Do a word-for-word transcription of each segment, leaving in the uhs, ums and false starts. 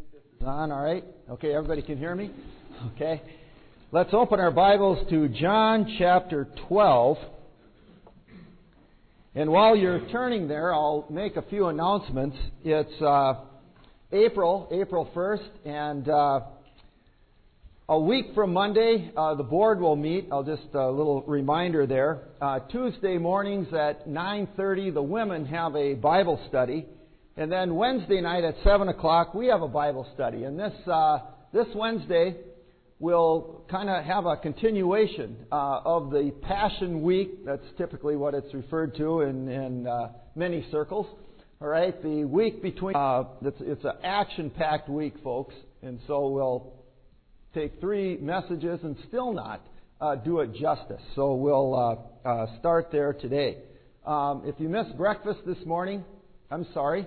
On, all right? Okay, everybody can hear me? Okay. Let's open our Bibles to John chapter twelve. And while you're turning there, I'll make a few announcements. It's uh, April, April first, and uh, a week from Monday, uh, the board will meet. I'll just a little reminder there. Uh, Tuesday mornings at nine thirty, the women have a Bible study. And then Wednesday night at seven o'clock, we have a Bible study. And this uh, this Wednesday, we'll kind of have a continuation uh, of the Passion Week. That's typically what it's referred to in, in uh, many circles. All right, the week between, uh, it's, it's an action-packed week, folks. And so we'll take three messages and still not uh, do it justice. So we'll uh, uh, start there today. Um, if you missed breakfast this morning, I'm sorry.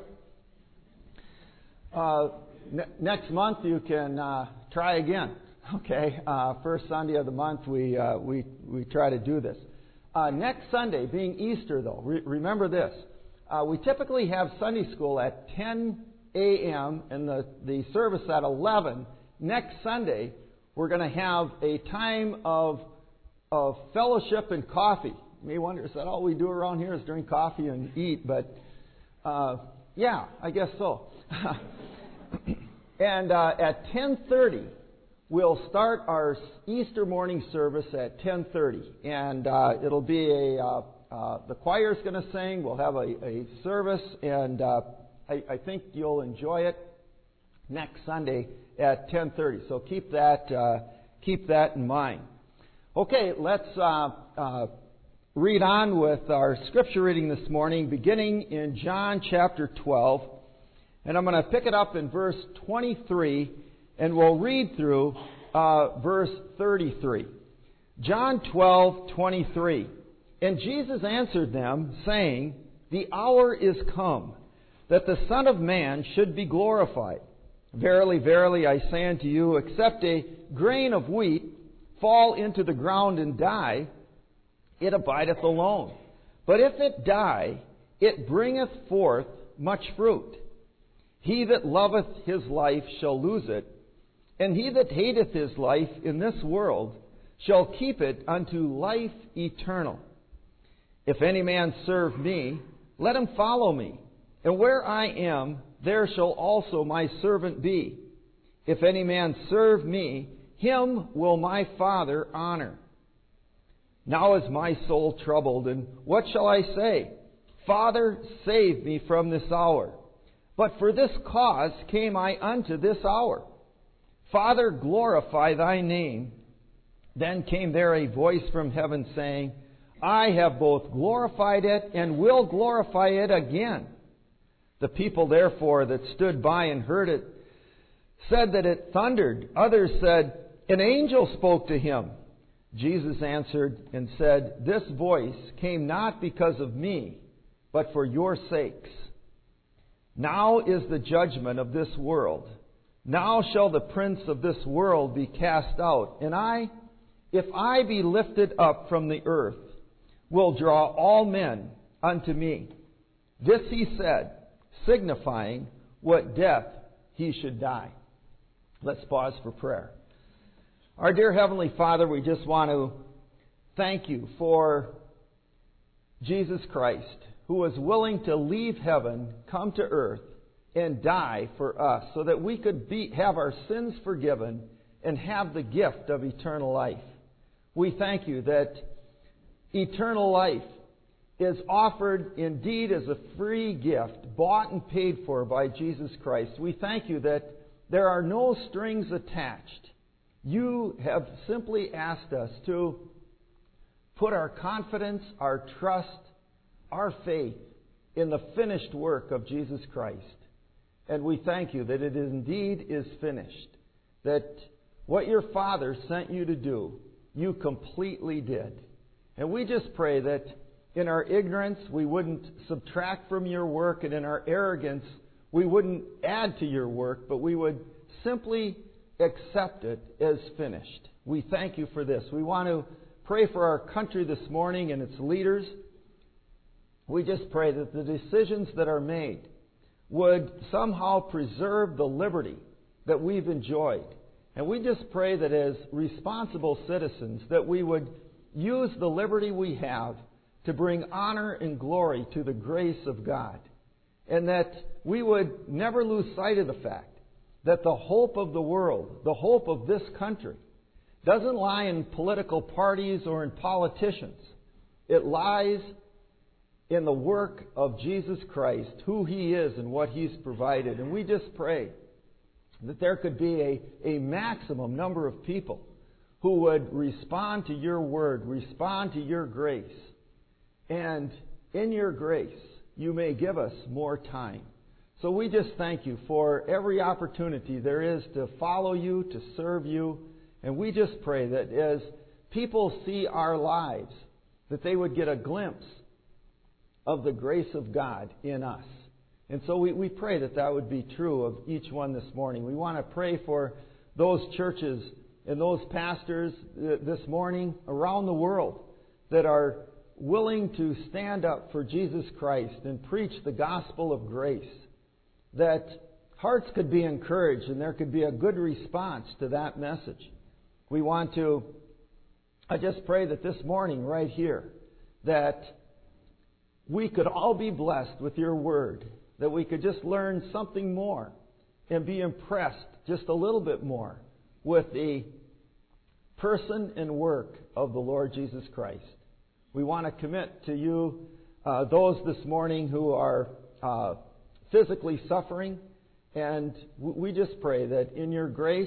Uh, ne- next month you can uh, try again. Okay, uh, first Sunday of the month we uh, we we try to do this. Uh, next Sunday, being Easter, though, re- remember this: uh, we typically have Sunday school at ten a.m. and the the service at eleven. Next Sunday, we're going to have a time of of fellowship and coffee. You may wonder, is that all we do around here is drink coffee and eat? But uh, yeah, I guess so. And uh, at ten thirty, we'll start our Easter morning service at ten thirty. And uh, it'll be a, uh, uh, the choir's going to sing, we'll have a, a service, and uh, I, I think you'll enjoy it next Sunday at ten thirty. So keep that, uh, keep that in mind. Okay, let's uh, uh, read on with our scripture reading this morning, beginning in John chapter twelve. And I'm going to pick it up in verse twenty-three, and we'll read through uh, verse thirty-three. John twelve twenty-three. And Jesus answered them, saying, The hour is come, that the Son of Man should be glorified. Verily, verily, I say unto you, except a grain of wheat fall into the ground and die, it abideth alone. But if it die, it bringeth forth much fruit. He that loveth his life shall lose it, and he that hateth his life in this world shall keep it unto life eternal. If any man serve me, let him follow me, and where I am, there shall also my servant be. If any man serve me, him will my Father honor. Now is my soul troubled, and what shall I say? Father, save me from this hour. But for this cause came I unto this hour. Father, glorify thy name. Then came there a voice from heaven saying, I have both glorified it and will glorify it again. The people therefore that stood by and heard it said that it thundered. Others said, an angel spoke to him. Jesus answered and said, This voice came not because of me, but for your sakes. Now is the judgment of this world. Now shall the prince of this world be cast out. And I, if I be lifted up from the earth, will draw all men unto me. This he said, signifying what death he should die. Let's pause for prayer. Our dear Heavenly Father, we just want to thank you for Jesus Christ, who was willing to leave heaven, come to earth, and die for us so that we could be, have our sins forgiven and have the gift of eternal life. We thank you that eternal life is offered indeed as a free gift, bought and paid for by Jesus Christ. We thank you that there are no strings attached. You have simply asked us to put our confidence, our trust, our faith in the finished work of Jesus Christ. And we thank you that it indeed is finished. That what your Father sent you to do, you completely did. And we just pray that in our ignorance we wouldn't subtract from your work, and in our arrogance we wouldn't add to your work, but we would simply accept it as finished. We thank you for this. We want to pray for our country this morning and its leaders. We just pray that the decisions that are made would somehow preserve the liberty that we've enjoyed. And we just pray that as responsible citizens that we would use the liberty we have to bring honor and glory to the grace of God. And that we would never lose sight of the fact that the hope of the world, the hope of this country, doesn't lie in political parties or in politicians. It lies in the work of Jesus Christ, who He is and what He's provided. And we just pray that there could be a, a maximum number of people who would respond to Your Word, respond to Your grace. And in Your grace, You may give us more time. So we just thank You for every opportunity there is to follow You, to serve You. And we just pray that as people see our lives, that they would get a glimpse of the grace of God in us. And so we, we pray that that would be true of each one this morning. We want to pray for those churches and those pastors this morning around the world that are willing to stand up for Jesus Christ and preach the gospel of grace, that hearts could be encouraged and there could be a good response to that message. We want to, I just pray that this morning right here, that we could all be blessed with Your Word, that we could just learn something more and be impressed just a little bit more with the person and work of the Lord Jesus Christ. We want to commit to You uh, those this morning who are uh, physically suffering, and we just pray that in Your grace,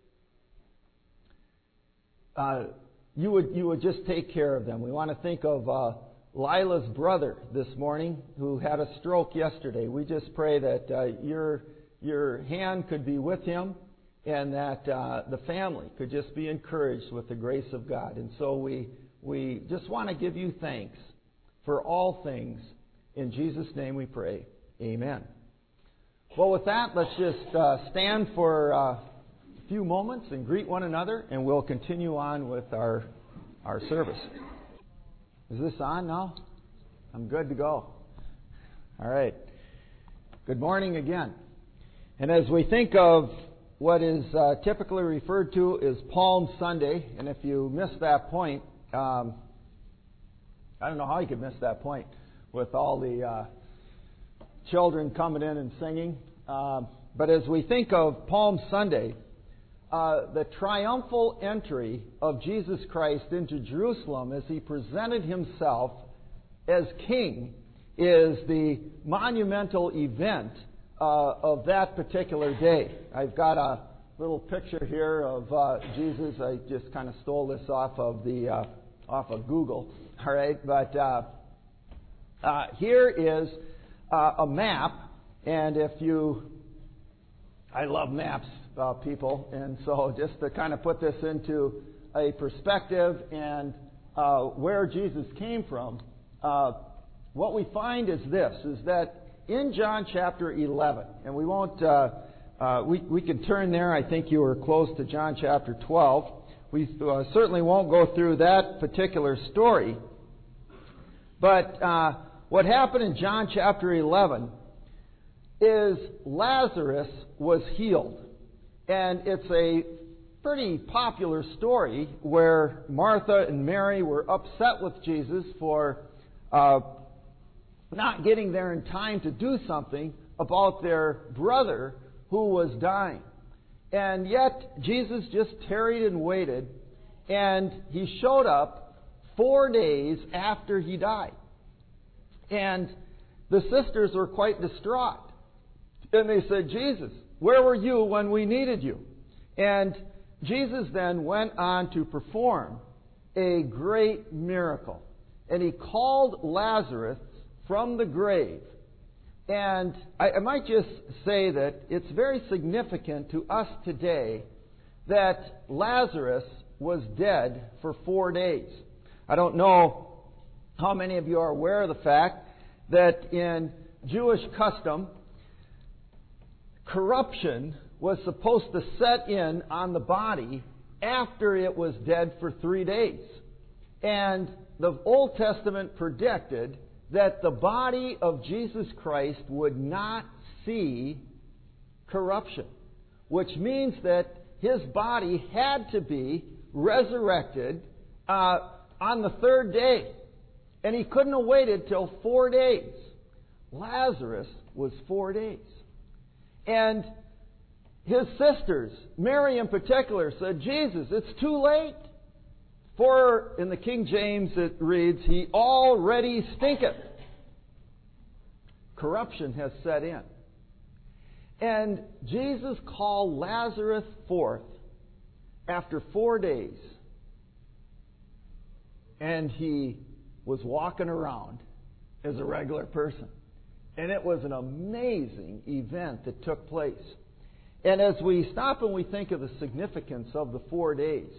uh, you would you would just take care of them. We want to think of uh, Lila's brother this morning who had a stroke yesterday. We just pray that uh, your your hand could be with him, and that uh, the family could just be encouraged with the grace of God. And so we we just want to give You thanks for all things. In Jesus' name we pray. Amen. Well, with that, let's just uh, stand for uh, a few moments and greet one another, and we'll continue on with our our service. Is this on now? I'm good to go. All right. Good morning again. And as we think of what is uh, typically referred to as Palm Sunday, and if you missed that point, um, I don't know how you could miss that point with all the uh, children coming in and singing. Um, but as we think of Palm Sunday, Uh, the triumphal entry of Jesus Christ into Jerusalem as He presented Himself as King is the monumental event uh, of that particular day. I've got a little picture here of uh, Jesus. I just kind of stole this off of the uh, off of Google. All right, but uh, uh, here is uh, a map, and if you, I love maps. Uh, people, and so just to kind of put this into a perspective and uh, where Jesus came from, uh, what we find is this, is that in John chapter eleven, and we won't, uh, uh, we, we can turn there. I think you were close to John chapter twelve. We uh, certainly won't go through that particular story, but uh, what happened in John chapter eleven is Lazarus was healed. And it's a pretty popular story where Martha and Mary were upset with Jesus for uh, not getting there in time to do something about their brother who was dying. And yet Jesus just tarried and waited, and He showed up four days after he died. And the sisters were quite distraught. And they said, Jesus, where were you when we needed you? And Jesus then went on to perform a great miracle. And He called Lazarus from the grave. And I, I might just say that it's very significant to us today that Lazarus was dead for four days. I don't know how many of you are aware of the fact that in Jewish custom, corruption was supposed to set in on the body after it was dead for three days. And the Old Testament predicted that the body of Jesus Christ would not see corruption, which means that his body had to be resurrected uh, on the third day. And he couldn't have waited till four days. Lazarus was four days. And his sisters, Mary in particular, said, Jesus, it's too late. For, in the King James it reads, he already stinketh. Corruption has set in. And Jesus called Lazarus forth after four days. And he was walking around as a regular person. And it was an amazing event that took place. And as we stop and we think of the significance of the four days,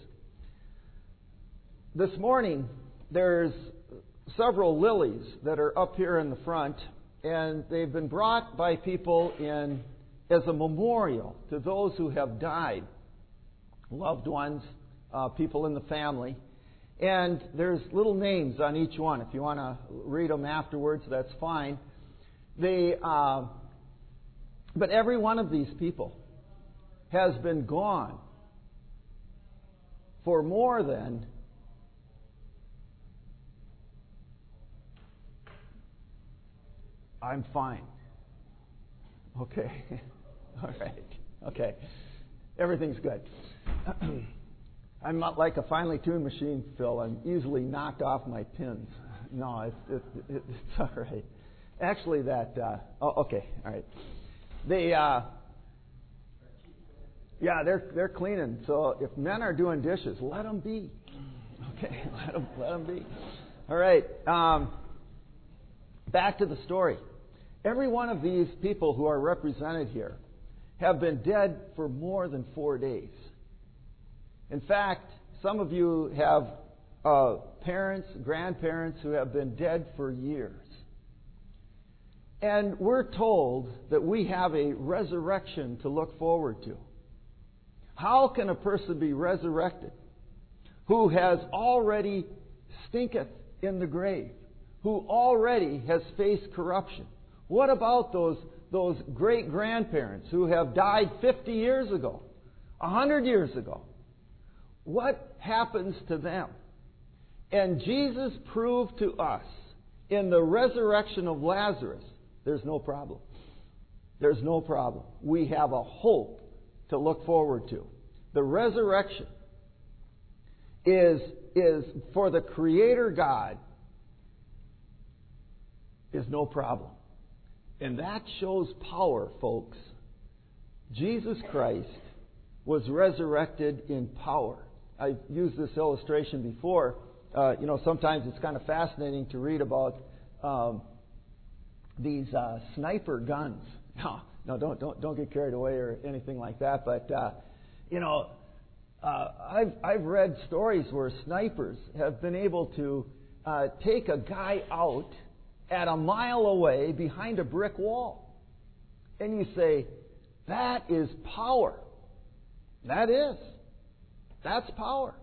this morning there's several lilies that are up here in the front, and they've been brought by people in as a memorial to those who have died, loved ones, uh, people in the family. And there's little names on each one. If you want to read them afterwards, that's fine. They, uh, but every one of these people has been gone for more than I'm fine. Okay. All right. Okay. Everything's good. I'm not like a finely tuned machine, Phil. I'm easily knocked off my pins. No, it's, it, it, it's all right. Actually, that... Uh, oh, okay. All right. They... Uh, yeah, they're they're cleaning. So if men are doing dishes, let them be. Okay, let them, let them be. All right. Um, back to the story. Every one of these people who are represented here have been dead for more than four days. In fact, some of you have uh, parents, grandparents who have been dead for years. And we're told that we have a resurrection to look forward to. How can a person be resurrected who has already stinketh in the grave, who already has faced corruption? What about those, those great-grandparents who have died fifty years ago, one hundred years ago? What happens to them? And Jesus proved to us in the resurrection of Lazarus, there's no problem. There's no problem. We have a hope to look forward to. The resurrection is, is for the Creator God, is no problem. And that shows power, folks. Jesus Christ was resurrected in power. I've used this illustration before. Uh, you know, sometimes it's kind of fascinating to read about um, these uh, sniper guns. No, no, don't don't don't get carried away or anything like that. But uh, you know, uh, I've I've read stories where snipers have been able to uh, take a guy out at a mile away behind a brick wall, and you say, that is power. That is. That's power.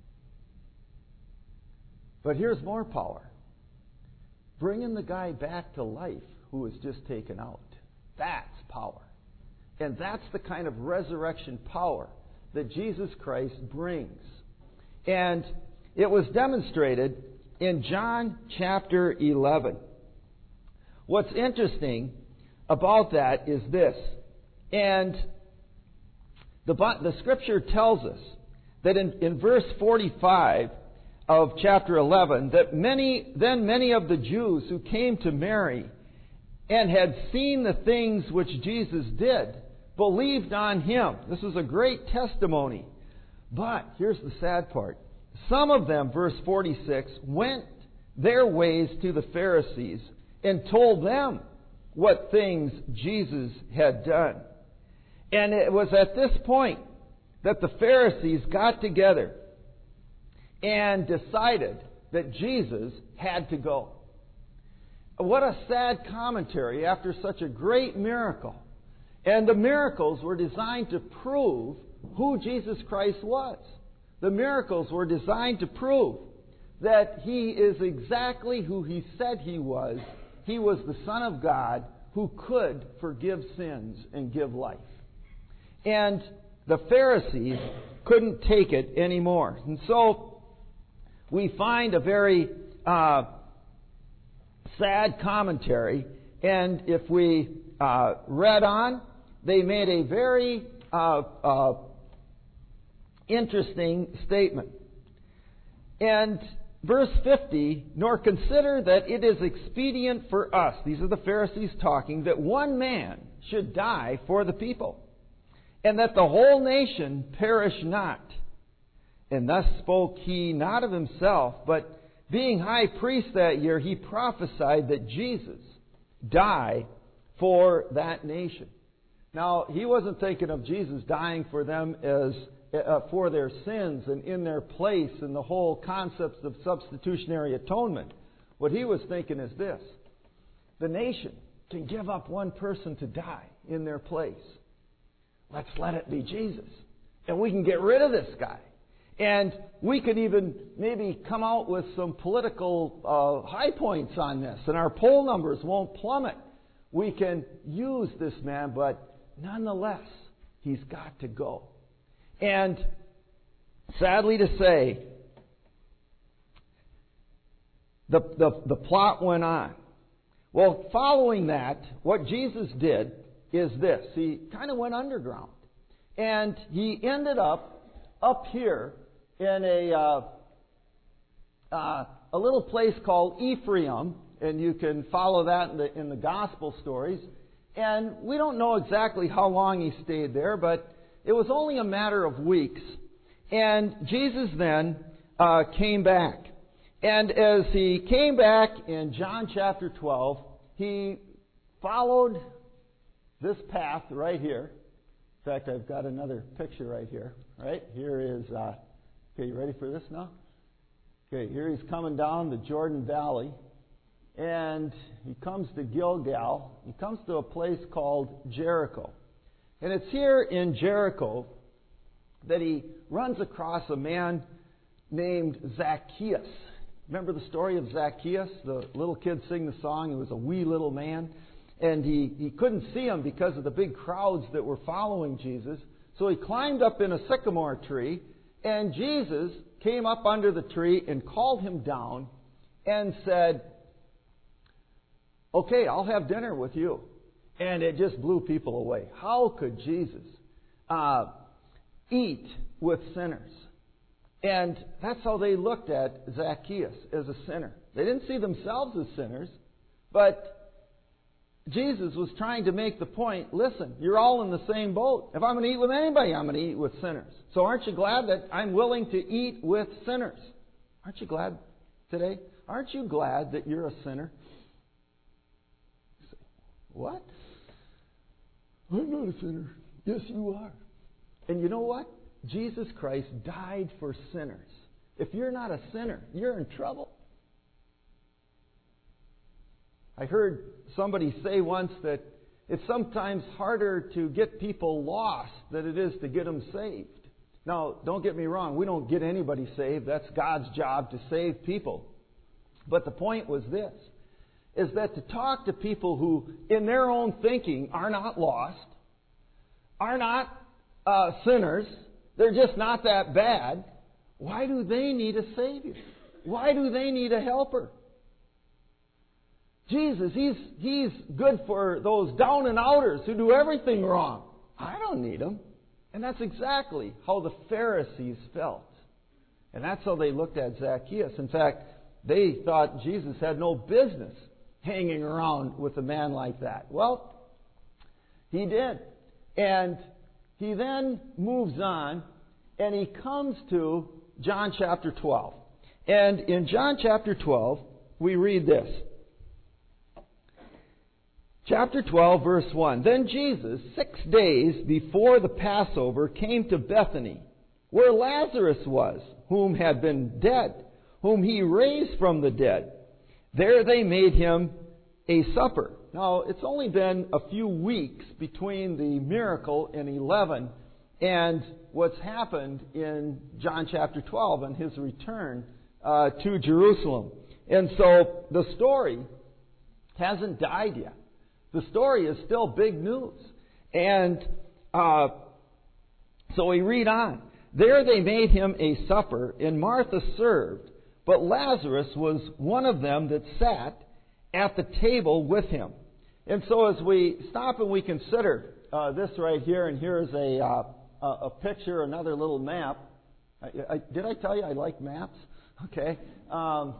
But here's more power. Bringing the guy back to life who was just taken out. That's power. And that's the kind of resurrection power that Jesus Christ brings. And it was demonstrated in John chapter eleven. What's interesting about that is this. And the, the Scripture tells us that in, in verse forty-five of chapter eleven, that many then many of the Jews who came to Mary and had seen the things which Jesus did believed on Him. This is a great testimony. But here's the sad part. Some of them, verse forty-six, went their ways to the Pharisees and told them what things Jesus had done. And it was at this point that the Pharisees got together and decided that Jesus had to go. What a sad commentary after such a great miracle. And the miracles were designed to prove who Jesus Christ was. The miracles were designed to prove that He is exactly who He said He was. He was the Son of God who could forgive sins and give life. And the Pharisees couldn't take it anymore. And so we find a very uh, sad commentary. And if we uh, read on, they made a very uh, uh, interesting statement. And verse fifty, nor consider that it is expedient for us, these are the Pharisees talking, that one man should die for the people, and that the whole nation perish not. And thus spoke he not of himself, but being high priest that year, he prophesied that Jesus die for that nation. Now, he wasn't thinking of Jesus dying for them as uh, for their sins and in their place and the whole concepts of substitutionary atonement. What he was thinking is this: the nation can give up one person to die in their place. Let's let it be Jesus. And we can get rid of this guy. And we could even maybe come out with some political uh, high points on this, and our poll numbers won't plummet. We can use this man, but nonetheless, he's got to go. And sadly to say, the, the, the plot went on. Well, following that, what Jesus did is this. He kind of went underground. And he ended up up here in a uh, uh, a little place called Ephraim, and you can follow that in the, in the gospel stories. And we don't know exactly how long he stayed there, but it was only a matter of weeks. And Jesus then uh, came back. And as he came back in John chapter twelve, he followed this path right here. In fact, I've got another picture right here. Right here is, uh, okay, you ready for this now? Okay, here he's coming down the Jordan Valley. And he comes to Gilgal. He comes to a place called Jericho. And it's here in Jericho that he runs across a man named Zacchaeus. Remember the story of Zacchaeus? The little kid sing the song. He was a wee little man. And he, he couldn't see him because of the big crowds that were following Jesus. So he climbed up in a sycamore tree. And Jesus came up under the tree and called him down and said, "Okay, I'll have dinner with you." And it just blew people away. How could Jesus uh, eat with sinners? And that's how they looked at Zacchaeus, as a sinner. They didn't see themselves as sinners, but Jesus was trying to make the point, listen, you're all in the same boat. If I'm going to eat with anybody, I'm going to eat with sinners. So aren't you glad that I'm willing to eat with sinners? Aren't you glad today? Aren't you glad that you're a sinner? What? I'm not a sinner. Yes, you are. And you know what? Jesus Christ died for sinners. If you're not a sinner, you're in trouble. I heard somebody say once that it's sometimes harder to get people lost than it is to get them saved. Now, don't get me wrong. We don't get anybody saved. That's God's job to save people. But the point was this, is that to talk to people who, in their own thinking, are not lost, are not uh, sinners, they're just not that bad, why do they need a Savior? Why do they need a helper? Jesus, He's, he's good for those down and outers who do everything wrong. I don't need Him. And that's exactly how the Pharisees felt. And that's how they looked at Zacchaeus. In fact, they thought Jesus had no business hanging around with a man like that. Well, he did. And he then moves on and he comes to John chapter twelve. And in John chapter twelve, we read this. Chapter twelve, verse one. Then Jesus, six days before the Passover, came to Bethany, where Lazarus was, whom had been dead, whom he raised from the dead. There they made him a supper. Now, it's only been a few weeks between the miracle in eleven and what's happened in John chapter twelve and his return uh, to Jerusalem. And so the story hasn't died yet. The story is still big news. And uh, So we read on. There they made him a supper, and Martha served, but Lazarus was one of them that sat at the table with him. And so as we stop and we consider uh, this right here, and here is a, uh, a picture, another little map. I, I, did I tell you I like maps? Okay. Um,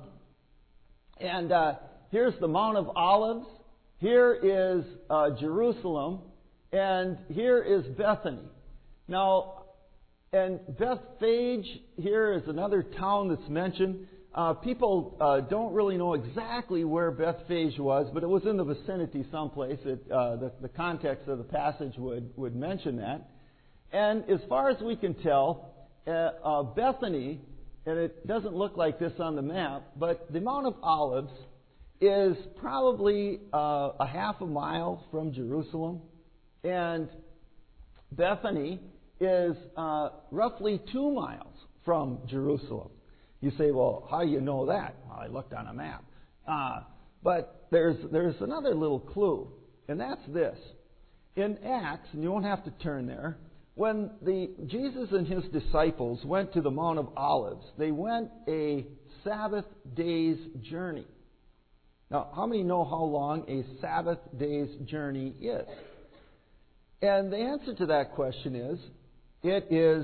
and uh, here's the Mount of Olives. Here is uh, Jerusalem. And here is Bethany. Now, and Bethphage here is another town that's mentioned. Uh, people uh, don't really know exactly where Bethphage was, but it was in the vicinity someplace. It, uh, the, the context of the passage would, would mention that. And as far as we can tell, uh, uh, Bethany, and it doesn't look like this on the map, but the Mount of Olives is probably uh, a half a mile from Jerusalem. And Bethany is uh, roughly two miles from Jerusalem. You say, well, how do you know that? Well, I looked on a map. Uh, but there's there's another little clue, and that's this. In Acts, and you won't have to turn there, when the Jesus and his disciples went to the Mount of Olives, they went a Sabbath day's journey. Now, how many know how long a Sabbath day's journey is? And the answer to that question is, it is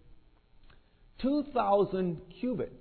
two thousand cubits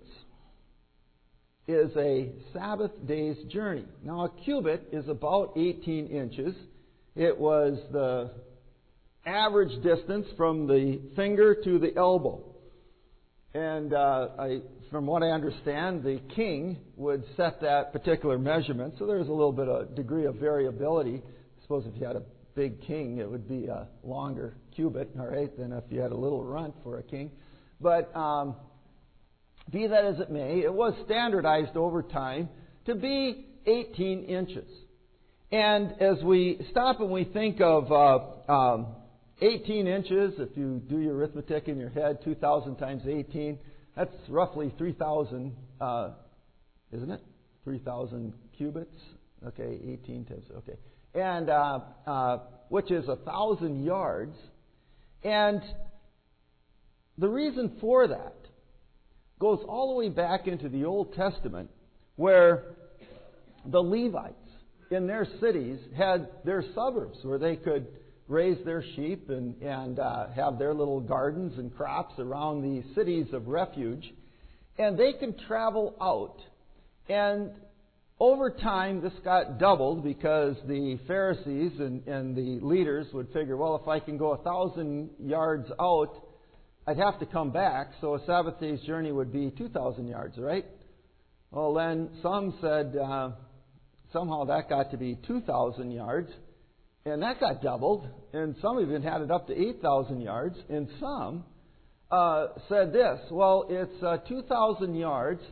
is a Sabbath day's journey. Now, a cubit is about eighteen inches. It was the average distance from the finger to the elbow. And uh, I, from what I understand, the king would set that particular measurement. So there's a little bit of degree of variability. I suppose if you had a big king, it would be a longer cubit, all right, than if you had a little runt for a king. But um, be that as it may, it was standardized over time to be eighteen inches. And as we stop and we think of uh, um, eighteen inches, if you do your arithmetic in your head, two thousand times eighteen, that's roughly three thousand, uh, isn't it? three thousand cubits. Okay, eighteen times, okay. And uh, uh, which is a thousand yards. And the reason for that goes all the way back into the Old Testament, where the Levites in their cities had their suburbs where they could raise their sheep and, and uh, have their little gardens and crops around the cities of refuge. And they could travel out. And over time, this got doubled because the Pharisees and, and the leaders would figure, well, if I can go a thousand yards out, I'd have to come back, so a Sabbath day's journey would be two thousand yards, right? Well, then some said uh, somehow that got to be two thousand yards, and that got doubled, and some even had it up to eight thousand yards, and some uh, said this, well, it's uh, two thousand yards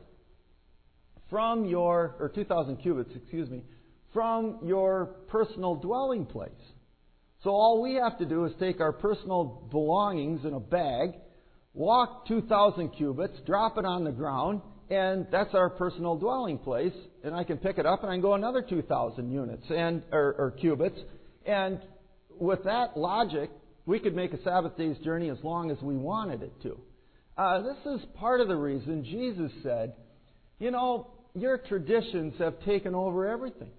from your, or two thousand cubits, excuse me, from your personal dwelling place. So all we have to do is take our personal belongings in a bag, walk two thousand cubits, drop it on the ground, and that's our personal dwelling place. And I can pick it up and I can go another two thousand units and or, or cubits. And with that logic, we could make a Sabbath day's journey as long as we wanted it to. Uh, this is part of the reason Jesus said, you know, your traditions have taken over everything.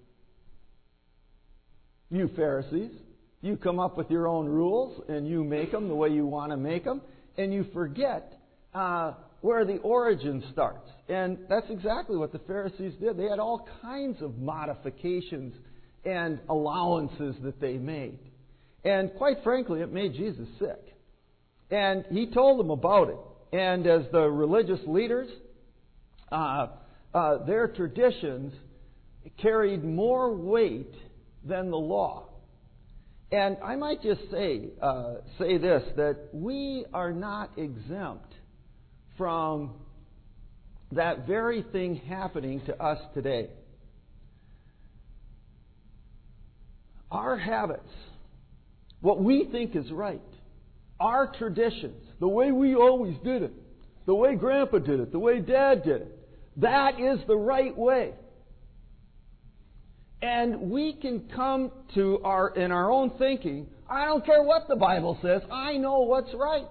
You Pharisees, you come up with your own rules and you make them the way you want to make them, and you forget uh, where the origin starts. And that's exactly what the Pharisees did. They had all kinds of modifications and allowances that they made. And quite frankly, it made Jesus sick. And he told them about it. And as the religious leaders, uh, uh, their traditions carried more weight than the law. And I might just say uh, say this, that we are not exempt from that very thing happening to us today. Our habits, what we think is right, our traditions, the way we always did it, the way Grandpa did it, the way Dad did it, that is the right way. And we can come to our, in our own thinking, I don't care what the Bible says. I know what's right.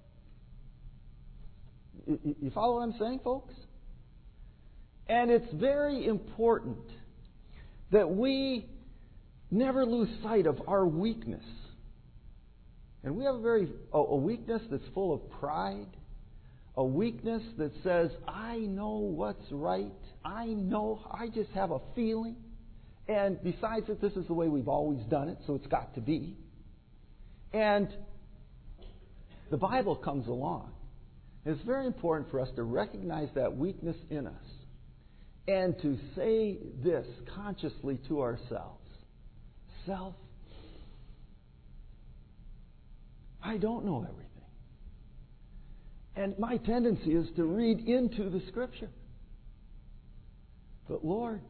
You, you follow what I'm saying, folks? And it's very important that we never lose sight of our weakness. And we have a very a, a weakness that's full of pride, a weakness that says, I know what's right. I know, I just have a feeling. And besides that, this is the way we've always done it, so it's got to be. And the Bible comes along. It's very important for us to recognize that weakness in us and to say this consciously to ourselves. Self, I don't know everything. And my tendency is to read into the Scripture. But Lord,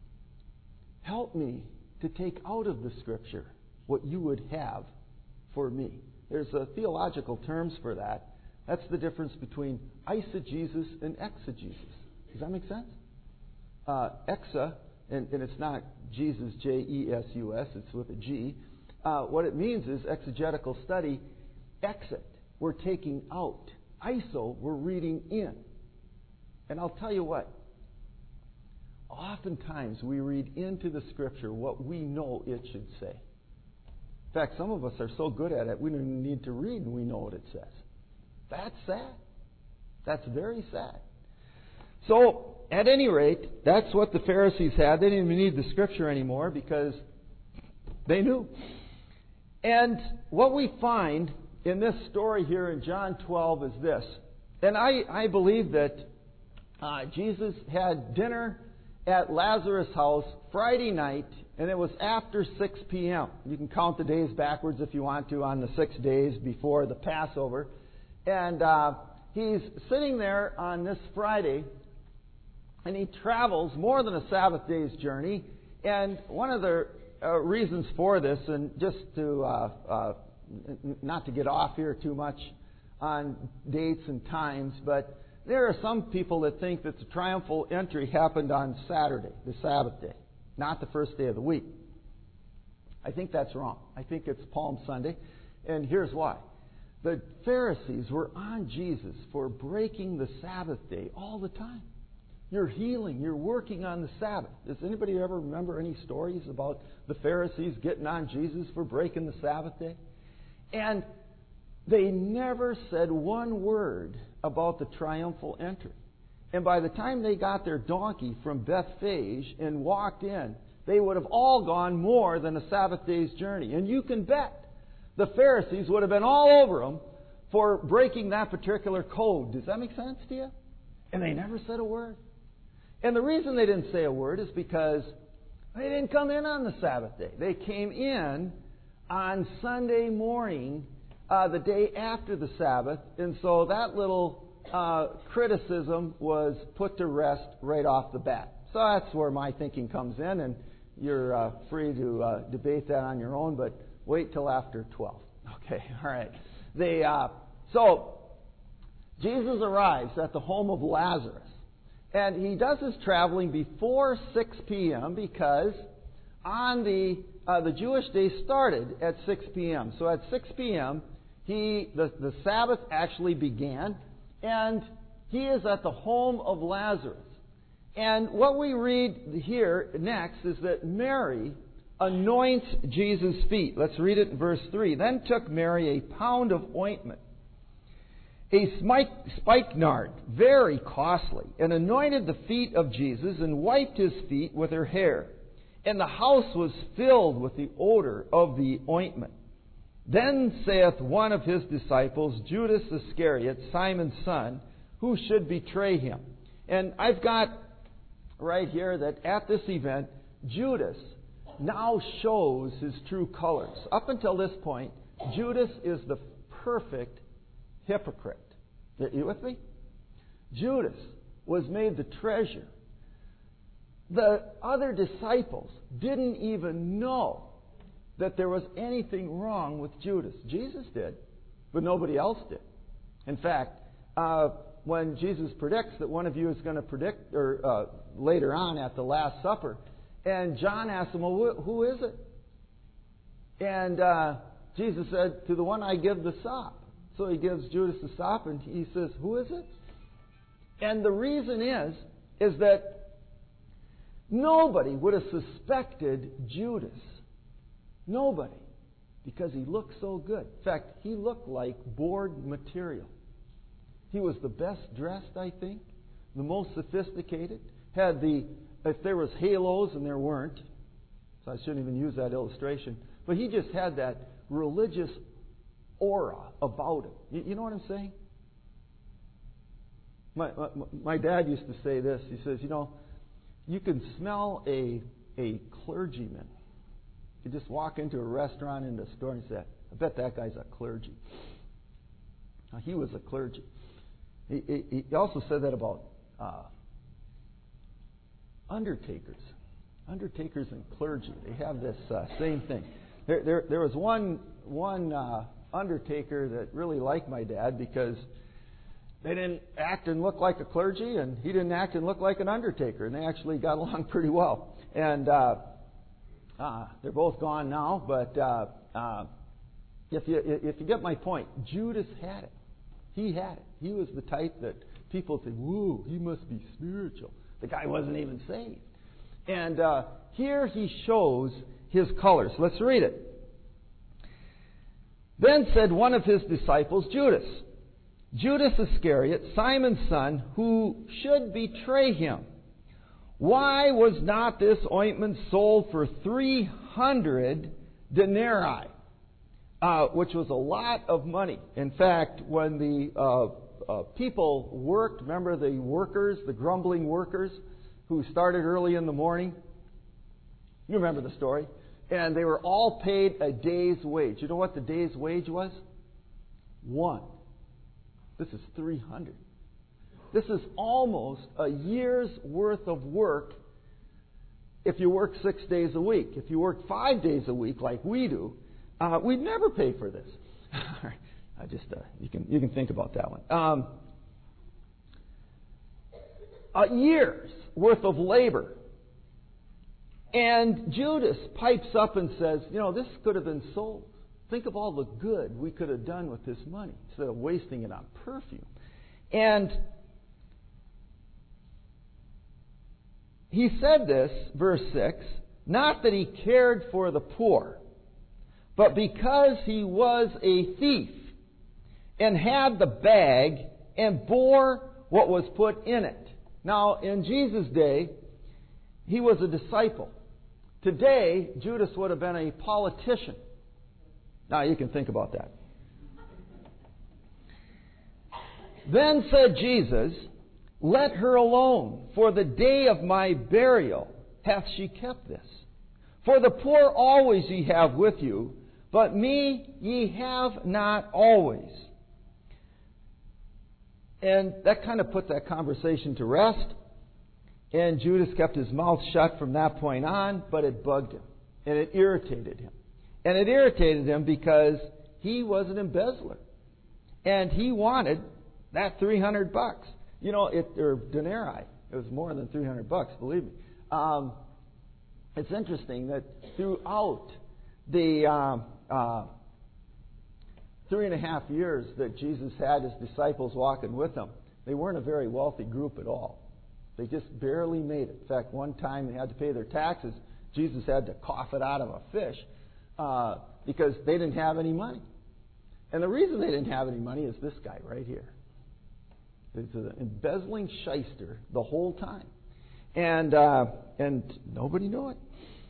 help me to take out of the Scripture what you would have for me. There's a theological terms for that. That's the difference between eisegesis and exegesis. Does that make sense? Uh, exa, and, and it's not Jesus, J E S U S, it's with a G. Uh, what it means is exegetical study. Exit, we're taking out. Iso, we're reading in. And I'll tell you what, oftentimes we read into the Scripture what we know it should say. In fact, some of us are so good at it, we don't even need to read and we know what it says. That's sad. That's very sad. So, at any rate, that's what the Pharisees had. They didn't even need the Scripture anymore because they knew. And what we find in this story here in John twelve is this. And I, I believe that uh, Jesus had dinner at Lazarus' house Friday night, and it was after six p.m. You can count the days backwards if you want to on the six days before the Passover. And uh, he's sitting there on this Friday, and he travels more than a Sabbath day's journey. And one of the uh, reasons for this, and just to uh, uh, not to get off here too much on dates and times, but there are some people that think that the triumphal entry happened on Saturday, the Sabbath day, not the first day of the week. I think that's wrong. I think it's Palm Sunday, and here's why. The Pharisees were on Jesus for breaking the Sabbath day all the time. You're healing, you're working on the Sabbath. Does anybody ever remember any stories about the Pharisees getting on Jesus for breaking the Sabbath day? And they never said one word about the triumphal entry. And by the time they got their donkey from Bethphage and walked in, they would have all gone more than a Sabbath day's journey. And you can bet the Pharisees would have been all over them for breaking that particular code. Does that make sense to you? And they never said a word. And the reason they didn't say a word is because they didn't come in on the Sabbath day. They came in on Sunday morning, uh, the day after the Sabbath. And so that little uh, criticism was put to rest right off the bat. So that's where my thinking comes in, and you're uh, free to uh, debate that on your own, but wait till after twelve. Okay, all right. They, uh, so, Jesus arrives at the home of Lazarus. And he does his traveling before six p.m. because on the uh, the Jewish day started at six p.m. So at six p.m. he the, the Sabbath actually began, and he is at the home of Lazarus. And what we read here next is that Mary anoints Jesus' feet. Let's read it in verse three. Then took Mary a pound of ointment, a spikenard, very costly, and anointed the feet of Jesus and wiped his feet with her hair. And the house was filled with the odor of the ointment. Then saith one of his disciples, Judas Iscariot, Simon's son, who should betray him. And I've got right here that at this event, Judas now shows his true colors. Up until this point, Judas is the perfect hypocrite. Are you with me? Judas was made the treasure. The other disciples didn't even know that there was anything wrong with Judas. Jesus did, but nobody else did. In fact, uh, when Jesus predicts that one of you is going to predict, or uh, later on at the Last Supper, and John asks him, well, who is it? And uh, Jesus said, to the one I give the sop. So he gives Judas the sop, and he says, who is it? And the reason is, is that nobody would have suspected Judas. Nobody. Because he looked so good. In fact, he looked like board material. He was the best dressed, I think, the most sophisticated. Had the, if there was halos, and there weren't, so I shouldn't even use that illustration, but he just had that religious aura about him. You, you know what I'm saying? My, my my dad used to say this. He says, you know, you can smell a a clergyman. You just walk into a restaurant, into a store, and say, I bet that guy's a clergy. Now, he was a clergy. He, he, he also said that about uh, undertakers. Undertakers and clergy. They have this uh, same thing. There, there, there was one one uh, undertaker that really liked my dad because they didn't act and look like a clergy, and he didn't act and look like an undertaker, and they actually got along pretty well. And uh, uh, they're both gone now, but uh, uh, if you if you get my point, Judas had it. He had it. He was the type that people think, "Whoa, he must be spiritual." The guy wasn't even saved. And uh, here he shows his colors. Let's read it. Then said one of his disciples, Judas, Judas Iscariot, Simon's son, who should betray him. Why was not this ointment sold for three hundred denarii, uh, which was a lot of money? In fact, when the uh, uh, people worked, remember the workers, the grumbling workers who started early in the morning? You remember the story. And they were all paid a day's wage. You know what the day's wage was? One. This is three hundred. This is almost a year's worth of work if you work six days a week. If you work five days a week like we do, uh, we'd never pay for this. I just uh, you can you can think about that one. Um, a year's worth of labor. And Judas pipes up and says, you know, this could have been sold. Think of all the good we could have done with this money instead of wasting it on perfume. And he said this, verse six, not that he cared for the poor, but because he was a thief and had the bag and bore what was put in it. Now, in Jesus' day, he was a disciple. Today, Judas would have been a politician. Now, you can think about that. Then said Jesus, let her alone, for the day of my burial hath she kept this. For the poor always ye have with you, but me ye have not always. And that kind of put that conversation to rest. And Judas kept his mouth shut from that point on, but it bugged him. And it irritated him. And it irritated him because he was an embezzler. And he wanted that three hundred bucks. You know, it, or denarii. It was more than three hundred bucks, believe me. Um, it's interesting that throughout the um, uh, three and a half years that Jesus had his disciples walking with him, they weren't a very wealthy group at all. They just barely made it. In fact, one time they had to pay their taxes. Jesus had to cough it out of a fish uh, because they didn't have any money. And the reason they didn't have any money is this guy right here. It's an embezzling shyster the whole time. And, uh, and nobody knew it.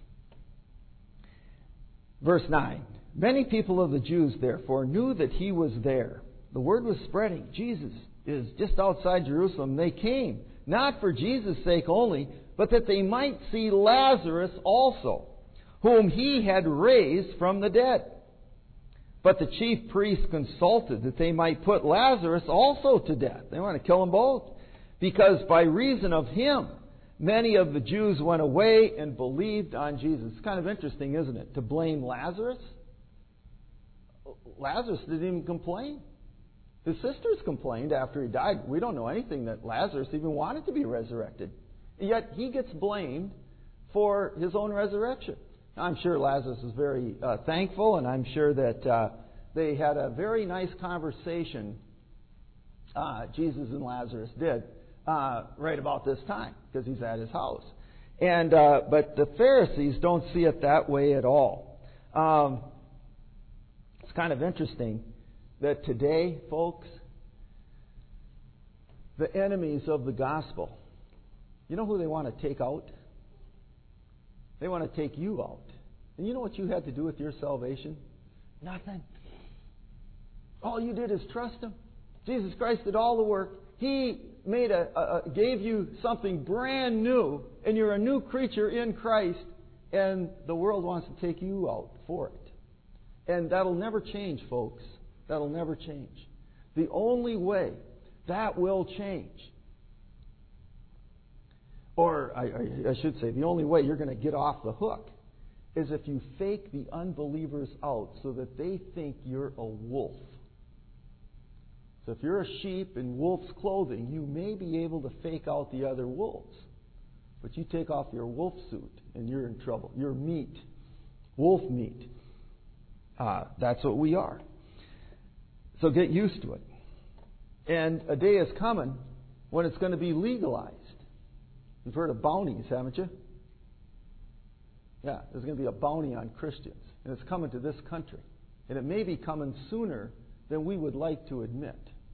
Verse nine. Many people of the Jews, therefore, knew that he was there. The word was spreading. Jesus is just outside Jerusalem. They came. Not for Jesus' sake only, but that they might see Lazarus also, whom he had raised from the dead. But the chief priests consulted that they might put Lazarus also to death. They want to kill them both. Because by reason of him, many of the Jews went away and believed on Jesus. It's kind of interesting, isn't it, to blame Lazarus? Lazarus didn't even complain. His sisters complained after he died. We don't know anything that Lazarus even wanted to be resurrected. Yet he gets blamed for his own resurrection. I'm sure Lazarus was very uh, thankful, and I'm sure that uh, they had a very nice conversation, uh, Jesus and Lazarus did, uh, right about this time, because he's at his house. And uh, but the Pharisees don't see it that way at all. Um, it's kind of interesting that today, folks, the enemies of the gospel, you know who they want to take out? They want to take you out. And you know what you had to do with your salvation? Nothing. All you did is trust Him. Jesus Christ did all the work. He made a, a, gave you something brand new, and you're a new creature in Christ, and the world wants to take you out for it. And that'll never change, folks. That'll never change. The only way that will change, or I, I, I should say, the only way you're going to get off the hook, is if you fake the unbelievers out so that they think you're a wolf. So if you're a sheep in wolf's clothing, you may be able to fake out the other wolves. But you take off your wolf suit and you're in trouble. You're meat. Wolf meat. Uh, that's what we are. So get used to it. And a day is coming when it's going to be legalized. You've heard of bounties, haven't you? Yeah, there's going to be a bounty on Christians. And it's coming to this country. And it may be coming sooner than we would like to admit.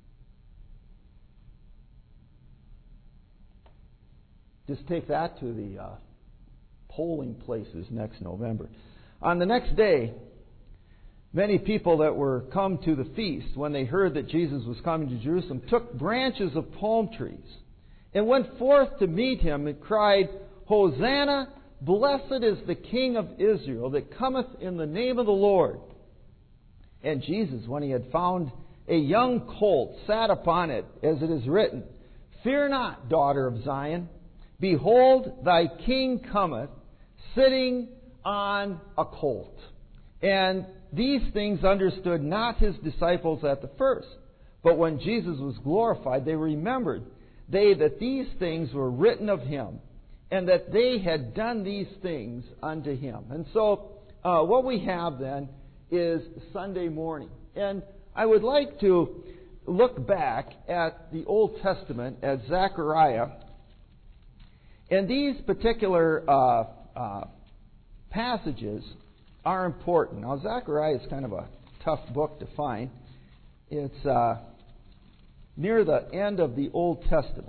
Just take that to the uh, polling places next November. On the next day, many people that were come to the feast, when they heard that Jesus was coming to Jerusalem, took branches of palm trees and went forth to meet Him and cried, Hosanna! Blessed is the King of Israel that cometh in the name of the Lord. And Jesus, when He had found a young colt, sat upon it, as it is written, Fear not, daughter of Zion. Behold, thy King cometh, sitting on a colt. And these things understood not His disciples at the first. But when Jesus was glorified, they remembered they that these things were written of Him, and that they had done these things unto Him. And so, uh, what we have then is Sunday morning. And I would like to look back at the Old Testament, at Zechariah. And these particular uh, uh, passages are important. Now, Zechariah is kind of a tough book to find. It's uh, near the end of the Old Testament.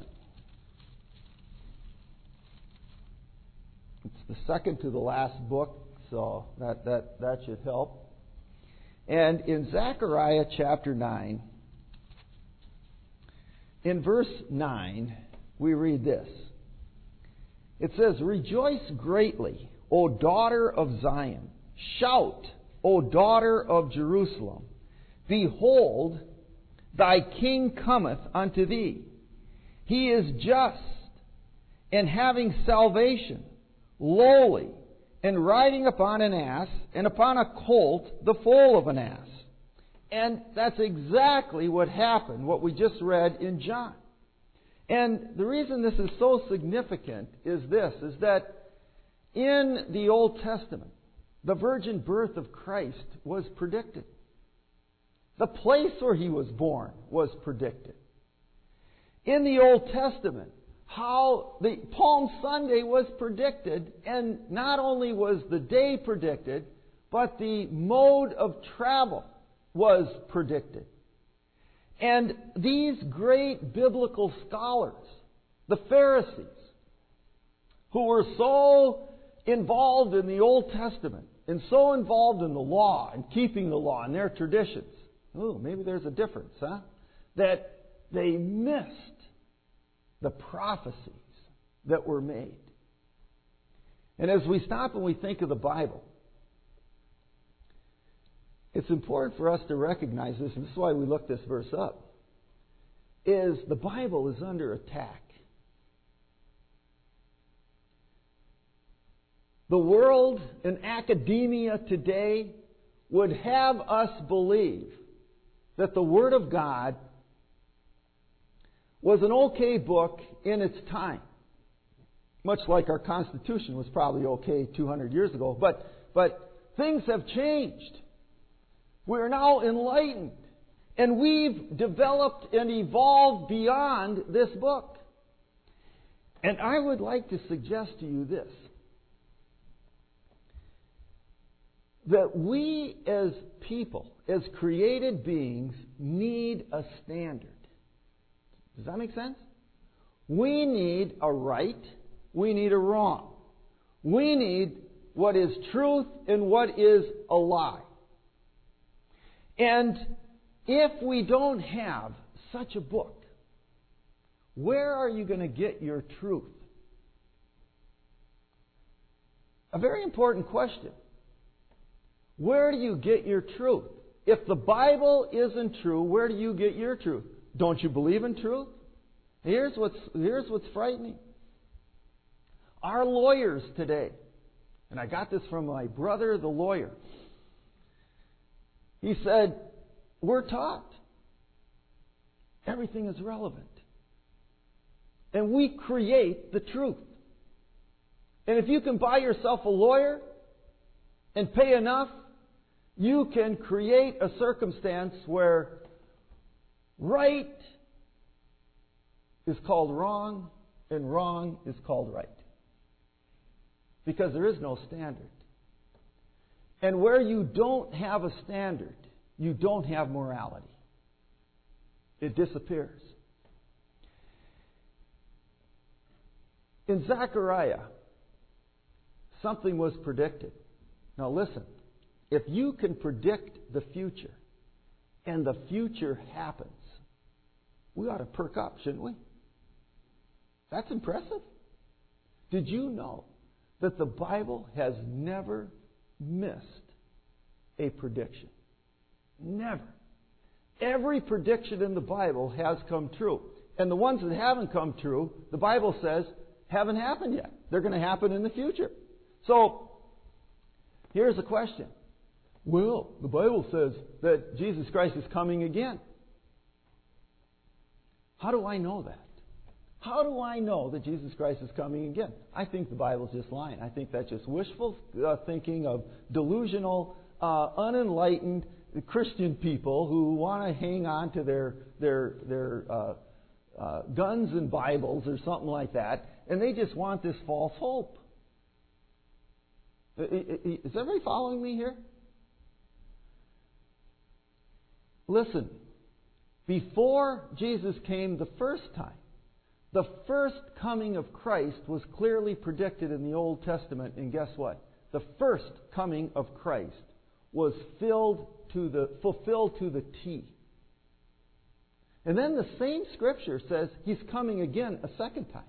It's the second to the last book, so that, that, that should help. And in Zechariah chapter nine, in verse nine, we read this. It says, Rejoice greatly, O daughter of Zion. Shout, O daughter of Jerusalem. Behold, thy King cometh unto thee. He is just, and having salvation, lowly, and riding upon an ass, and upon a colt, the foal of an ass. And that's exactly what happened, what we just read in John. And the reason this is so significant is this, is that in the Old Testament, the virgin birth of Christ was predicted. The place where He was born was predicted. In the Old Testament, how the Palm Sunday was predicted, and not only was the day predicted, but the mode of travel was predicted. And these great biblical scholars, the Pharisees, who were so involved in the Old Testament and so involved in the law and keeping the law and their traditions, ooh, maybe there's a difference, huh? That they missed the prophecies that were made. And as we stop and we think of the Bible, it's important for us to recognize this, and this is why we look this verse up, is the Bible is under attack. The world and academia today would have us believe that the Word of God was an okay book in its time. Much like our Constitution was probably okay two hundred years ago. But But things have changed. We're now enlightened. And we've developed and evolved beyond this book. And I would like to suggest to you this. That we as people, as created beings, need a standard. Does that make sense? We need a right. We need a wrong. We need what is truth and what is a lie. And if we don't have such a book, where are you going to get your truth? A very important question. Where do you get your truth? If the Bible isn't true, where do you get your truth? Don't you believe in truth? Here's what's, here's what's frightening. Our lawyers today, and I got this from my brother, the lawyer. He said, we're taught everything is relevant. And we create the truth. And if you can buy yourself a lawyer and pay enough, you can create a circumstance where right is called wrong and wrong is called right. Because there is no standard. And where you don't have a standard, you don't have morality. It disappears. In Zechariah, something was predicted. Now listen, if you can predict the future, and the future happens, we ought to perk up, shouldn't we? That's impressive. Did you know that the Bible has never missed a prediction? Never. Every prediction in the Bible has come true. And the ones that haven't come true, the Bible says, haven't happened yet. They're going to happen in the future. So, here's a question. Well, the Bible says that Jesus Christ is coming again. How do I know that? How do I know that Jesus Christ is coming again? I think the Bible's just lying. I think that's just wishful uh, thinking of delusional, uh, unenlightened Christian people who want to hang on to their their their uh, uh, guns and Bibles or something like that, and they just want this false hope. Is everybody following me here? Listen, before Jesus came the first time, the first coming of Christ was clearly predicted in the Old Testament, and guess what? The first coming of Christ was filled to the fulfilled to the T. And then the same Scripture says He's coming again a second time.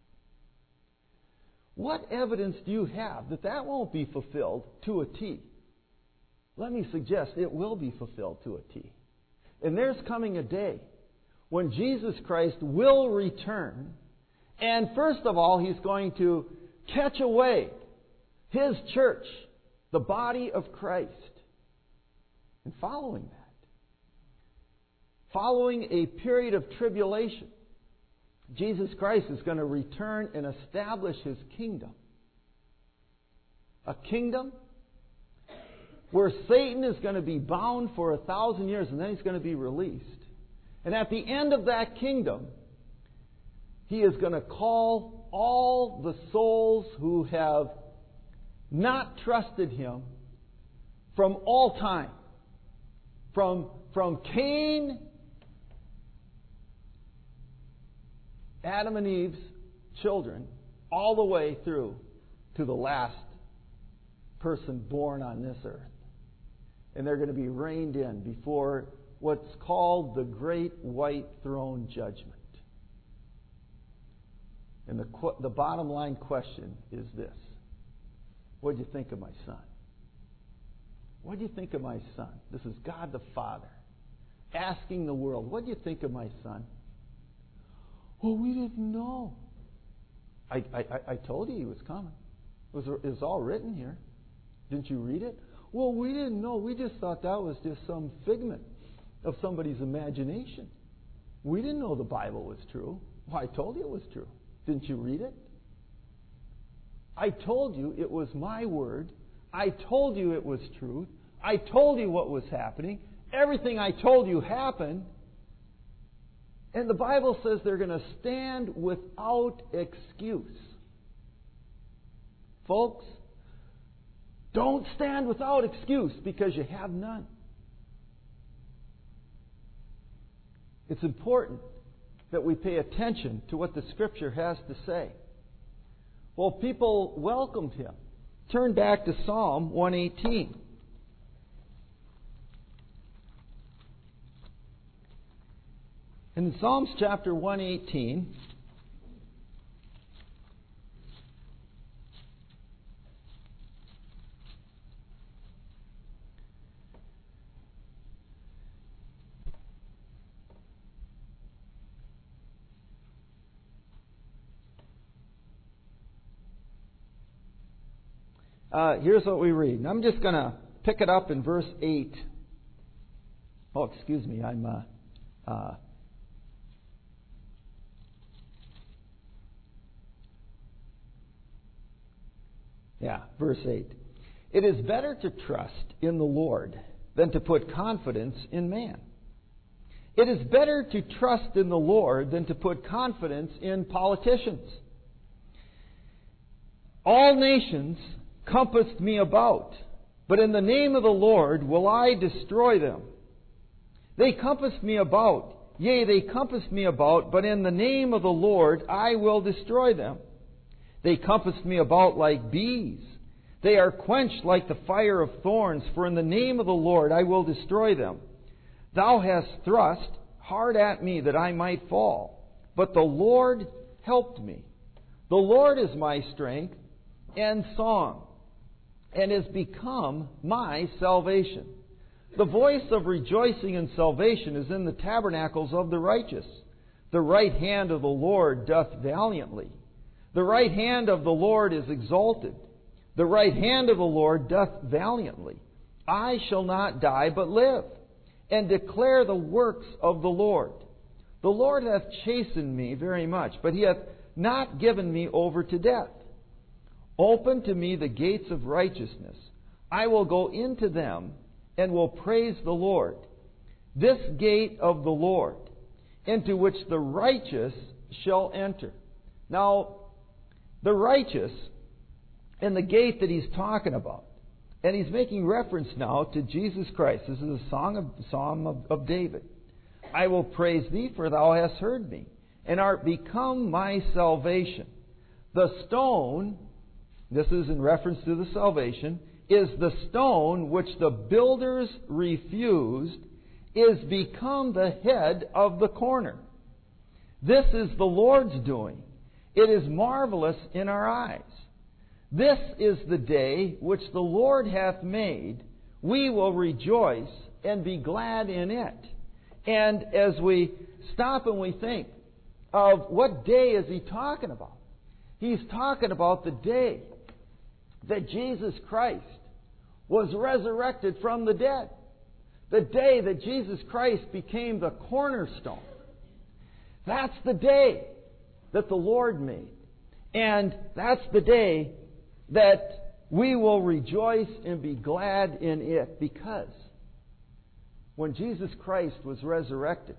What evidence do you have that that won't be fulfilled to a T? Let me suggest it will be fulfilled to a T. And there's coming a day when Jesus Christ will return, and first of all, He's going to catch away His church, the body of Christ. And following that, following a period of tribulation, Jesus Christ is going to return and establish His kingdom. A kingdom where Satan is going to be bound for a thousand years and then he's going to be released. And at the end of that kingdom, He is going to call all the souls who have not trusted Him from all time. From, from Cain, Adam and Eve's children, all the way through to the last person born on this earth. And they're going to be reined in before what's called the Great White Throne Judgment. And the, the bottom line question is this. What do you think of my son? What do you think of my son? This is God the Father asking the world, what do you think of my son? Well, we didn't know. I, I, I told you he was coming. It was, it was all written here. Didn't you read it? Well, we didn't know. We just thought that was just some figment of somebody's imagination. We didn't know the Bible was true. Well, I told you it was true. Didn't you read it? I told you it was my word I told you it was truth. I told you what was happening. Everything I told you happened. And the Bible says they're going to stand without excuse. Folks, don't stand without excuse because you have none. It's important that we pay attention to what the Scripture has to say. Well, people welcomed him. Turn back to Psalm one eighteen. In Psalms chapter one eighteen, uh, here's what we read. And I'm just going to pick it up in verse eight. Oh, excuse me, I'm... Uh, uh, Yeah, verse eight. It is better to trust in the Lord than to put confidence in man. It is better to trust in the Lord than to put confidence in politicians. All nations compassed me about, but in the name of the Lord will I destroy them. They compassed me about, yea, they compassed me about, but in the name of the Lord I will destroy them. They compassed me about like bees. They are quenched like the fire of thorns, for in the name of the Lord I will destroy them. Thou hast thrust hard at me that I might fall, but the Lord helped me. The Lord is my strength and song, and has become my salvation. The voice of rejoicing and salvation is in the tabernacles of the righteous. The right hand of the Lord doth valiantly. The right hand of the Lord is exalted. The right hand of the Lord doth valiantly. I shall not die, but live, and declare the works of the Lord. The Lord hath chastened me very much, but he hath not given me over to death. Open to me the gates of righteousness. I will go into them, and will praise the Lord. This gate of the Lord, into which the righteous shall enter. Now, the righteous, and the gate that he's talking about. And he's making reference now to Jesus Christ. This is a song of, psalm of, of David. I will praise thee, for thou hast heard me, and art become my salvation. The stone, this is in reference to the salvation, is the stone which the builders refused, is become the head of the corner. This is the Lord's doing. It is marvelous in our eyes. This is the day which the Lord hath made. We will rejoice and be glad in it. And as we stop and we think of what day is he talking about? He's talking about the day that Jesus Christ was resurrected from the dead. The day that Jesus Christ became the cornerstone. That's the day that the Lord made. And that's the day that we will rejoice and be glad in it, because when Jesus Christ was resurrected,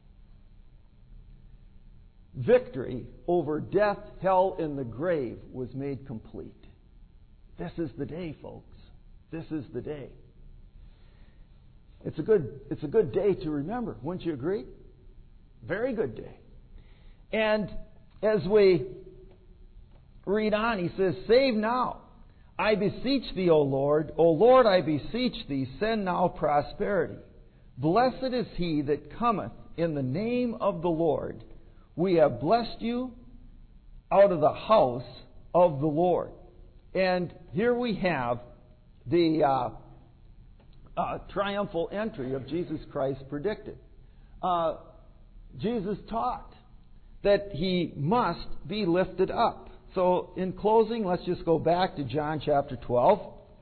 victory over death, hell, and the grave was made complete. This is the day, folks. This is the day. It's a good, it's a good day to remember. Wouldn't you agree? Very good day. And as we read on, he says, save now. I beseech thee, O Lord. O Lord, I beseech thee, send now prosperity. Blessed is he that cometh in the name of the Lord. We have blessed you out of the house of the Lord. And here we have the uh, uh, triumphal entry of Jesus Christ predicted. Uh, Jesus taught that he must be lifted up. So in closing, let's just go back to John chapter twelve.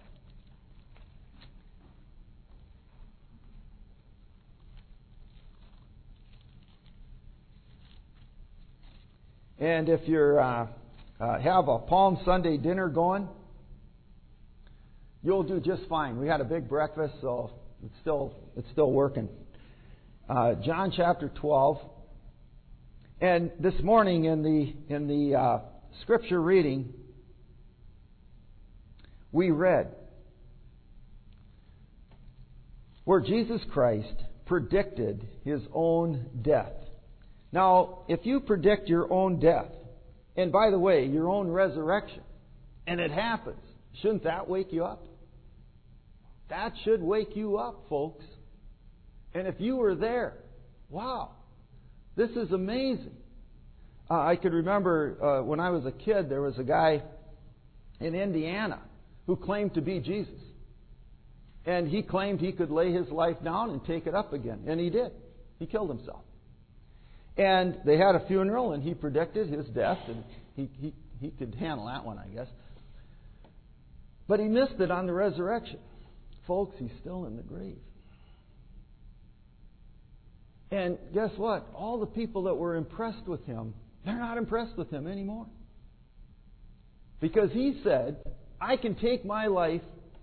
And if you uh, uh, have a Palm Sunday dinner going, You'll do just fine. We had a big breakfast, so it's still it's still working. Uh, John chapter twelve. And this morning in the in the uh, scripture reading, we read where Jesus Christ predicted His own death. Now, if you predict your own death, and by the way, your own resurrection, and it happens, shouldn't that wake you up? That should wake you up, folks. And if you were there, wow, this is amazing. Uh, I could remember uh, when I was a kid, there was a guy in Indiana who claimed to be Jesus. And he claimed he could lay his life down and take it up again. And he did. He killed himself. And they had a funeral, and he predicted his death, and he, he, he could handle that one, I guess. But he missed it on the resurrection. Folks, he's still in the grave. And guess what? All the people that were impressed with him, they're not impressed with him anymore. Because he said, I can take my life,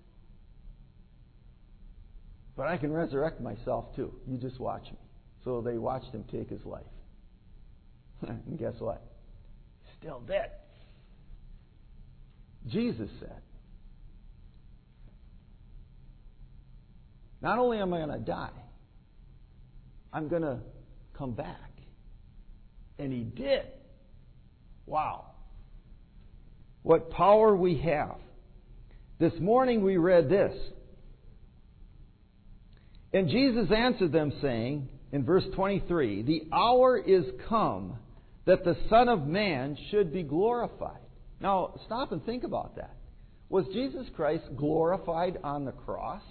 but I can resurrect myself too. You just watch me. So they watched him take his life. And guess what? Still dead. Jesus said, not only am I going to die, I'm going to come back. And He did. Wow. What power we have. This morning we read this. And Jesus answered them, saying, in verse twenty-three, the hour is come that the Son of Man should be glorified. Now, stop and think about that. Was Jesus Christ glorified on the cross?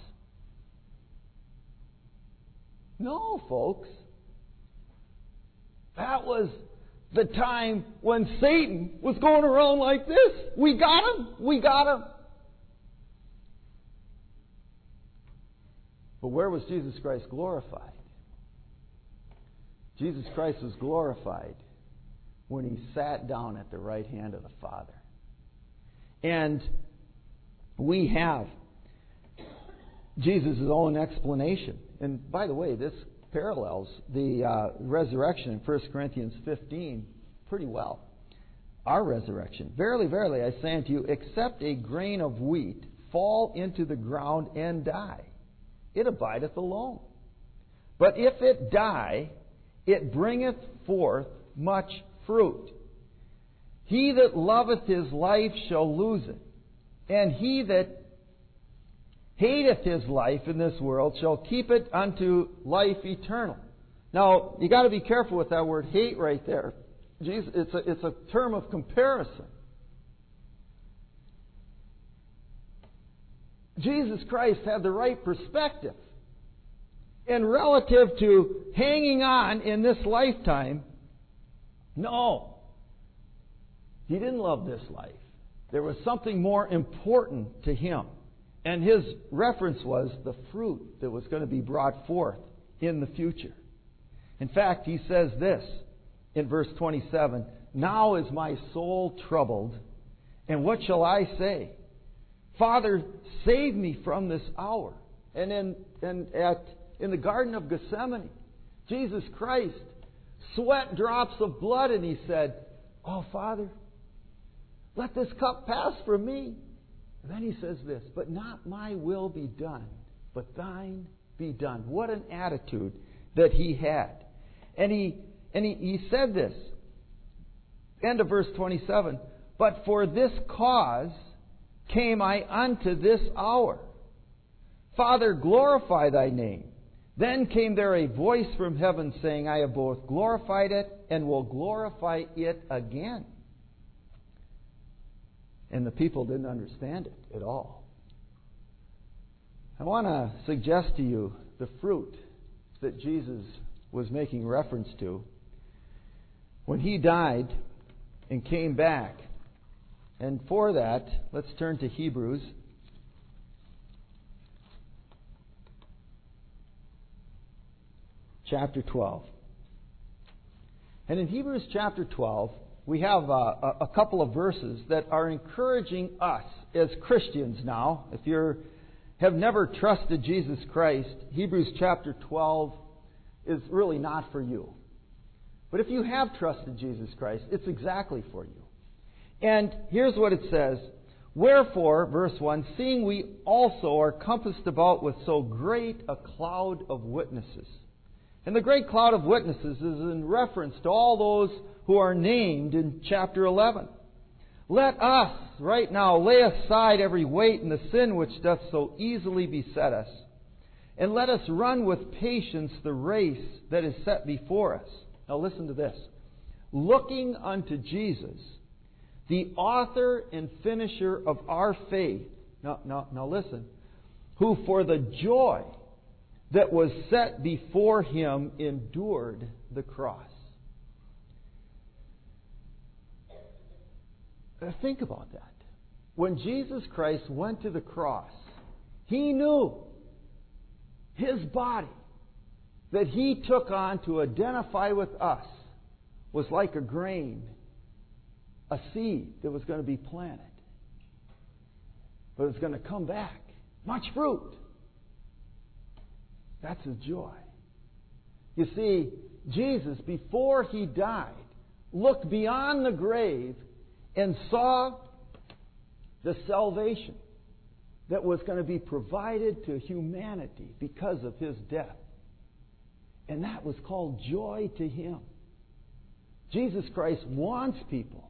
No, folks. That was the time when Satan was going around like this. We got him. We got him. But where was Jesus Christ glorified? Jesus Christ was glorified when He sat down at the right hand of the Father. And we have Jesus' own explanation. And by the way, this parallels the uh, resurrection in First Corinthians fifteen pretty well. Our resurrection. Verily, verily, I say unto you, except a grain of wheat fall into the ground and die, it abideth alone. But if it die, it bringeth forth much fruit. He that loveth his life shall lose it, and he that hateth his life in this world shall keep it unto life eternal. Now, you got to be careful with that word hate right there. Jesus, it's a, it's a term of comparison. Jesus Christ had the right perspective. And relative to hanging on in this lifetime, no. He didn't love this life. There was something more important to Him. And His reference was the fruit that was going to be brought forth in the future. In fact, He says this in verse twenty-seven, now is my soul troubled, and what shall I say? Father, save me from this hour. And in, and at, in the Garden of Gethsemane, Jesus Christ sweat drops of blood, and He said, oh, Father, let this cup pass from me. And then He says this, but not my will be done, but thine be done. What an attitude that He had. And He and he, he said this, end of verse twenty-seven, but for this cause came I unto this hour. Father, glorify Thy name. Then came there a voice from heaven saying, I have both glorified it and will glorify it again. And the people didn't understand it at all. I want to suggest to you the fruit that Jesus was making reference to when He died and came back. And for that, let's turn to Hebrews. Chapter twelve. And in Hebrews chapter twelve, we have a, a, a couple of verses that are encouraging us as Christians now. If you have never trusted Jesus Christ, Hebrews chapter twelve is really not for you. But if you have trusted Jesus Christ, it's exactly for you. And here's what it says. Wherefore, verse one, seeing we also are compassed about with so great a cloud of witnesses. And the great cloud of witnesses is in reference to all those who are named in chapter eleven. Let us, right now, lay aside every weight and the sin which doth so easily beset us, and let us run with patience the race that is set before us. Now listen to this. Looking unto Jesus, the author and finisher of our faith. Now, now, now listen. Who for the joy that was set before Him endured the cross. Now think about that. When Jesus Christ went to the cross, He knew His body that He took on to identify with us was like a grain, a seed that was going to be planted. But it was going to come back. Much fruit. That's His joy. You see, Jesus, before He died, looked beyond the grave and saw the salvation that was going to be provided to humanity because of His death. And that was called joy to Him. Jesus Christ wants people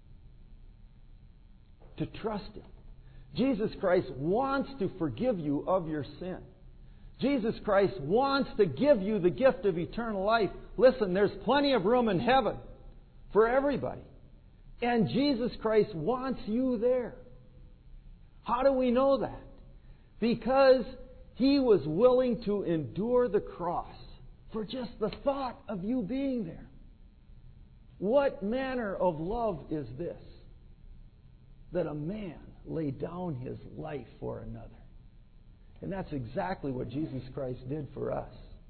to trust Him. Jesus Christ wants to forgive you of your sin. Jesus Christ wants to give you the gift of eternal life. Listen, there's plenty of room in heaven for everybody. And Jesus Christ wants you there. How do we know that? Because He was willing to endure the cross for just the thought of you being there. What manner of love is this? That a man lay down his life for another. And that's exactly what Jesus Christ did for us.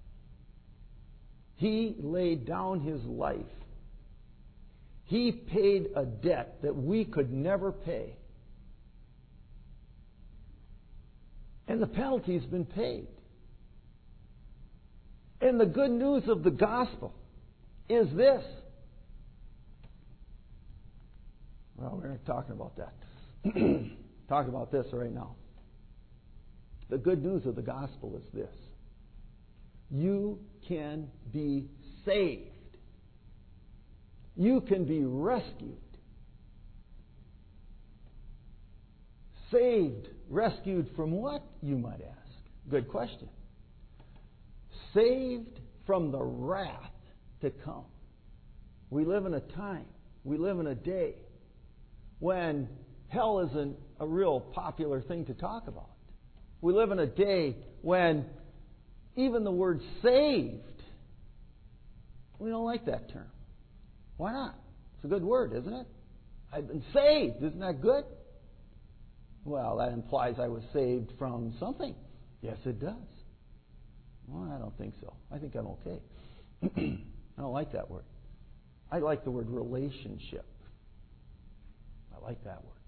He laid down His life. He paid a debt that we could never pay. And the penalty's been paid. And the good news of the gospel is this. Well, we're not talking about that. Talking about this right now. The good news of the gospel is this. You can be saved. You can be rescued. Saved, rescued from what, you might ask? Good question. Saved from the wrath to come. We live in a time, we live in a day when hell isn't a real popular thing to talk about. We live in a day when even the word saved, we don't like that term. Why not? It's a good word, isn't it? I've been saved. Isn't that good? Well, that implies I was saved from something. Yes, it does. Well, I don't think so. I think I'm okay. I don't like that word. I like the word relationship. I like that word.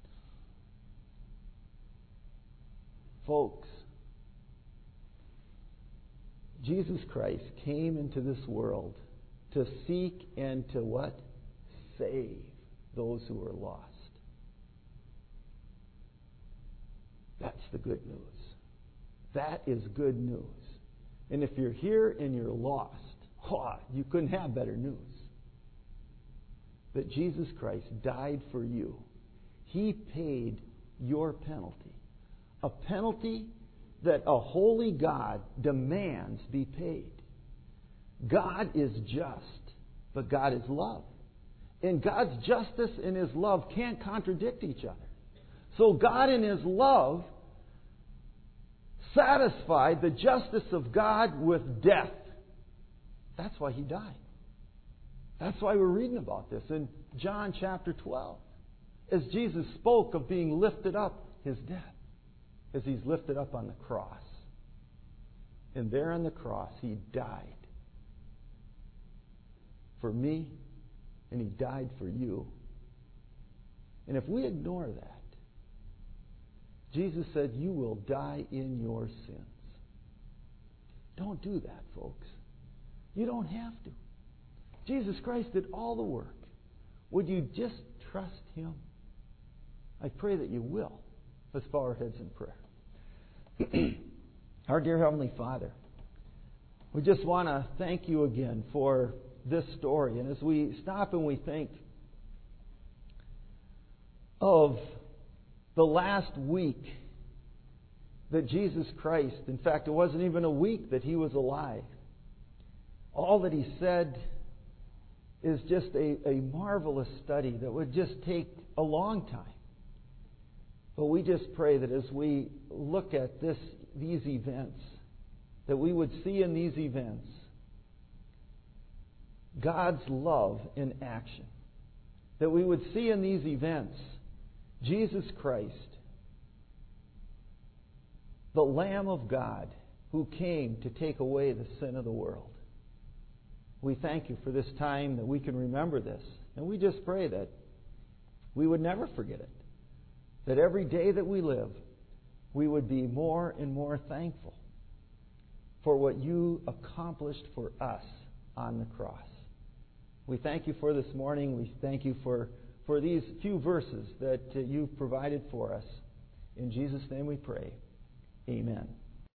Folks, Jesus Christ came into this world to seek and to what? Save those who are lost. That's the good news. That is good news. And if you're here and you're lost, oh, you couldn't have better news. That Jesus Christ died for you. He paid your penalty. A penalty that a holy God demands be paid. God is just, but God is love. And God's justice and His love can't contradict each other. So God in His love satisfied the justice of God with death. That's why He died. That's why we're reading about this in John chapter twelve. As Jesus spoke of being lifted up, His death. As He's lifted up on the cross. And there on the cross, He died for me, and He died for you. And if we ignore that, Jesus said, you will die in your sins. Don't do that, folks. You don't have to. Jesus Christ did all the work. Would you just trust Him? I pray that you will. Let's bow our heads in prayer. Our dear Heavenly Father, we just want to thank you again for this story. And as we stop and we think of the last week that Jesus Christ, in fact, it wasn't even a week that He was alive. All that He said is just a, a marvelous study that would just take a long time. But we just pray that as we look at this, these events, that we would see in these events God's love in action. That we would see in these events Jesus Christ, the Lamb of God, who came to take away the sin of the world. We thank you for this time that we can remember this. And we just pray that we would never forget it. That every day that we live, we would be more and more thankful for what you accomplished for us on the cross. We thank you for this morning. We thank you for, for these few verses that uh, you've provided for us. In Jesus' name we pray. Amen.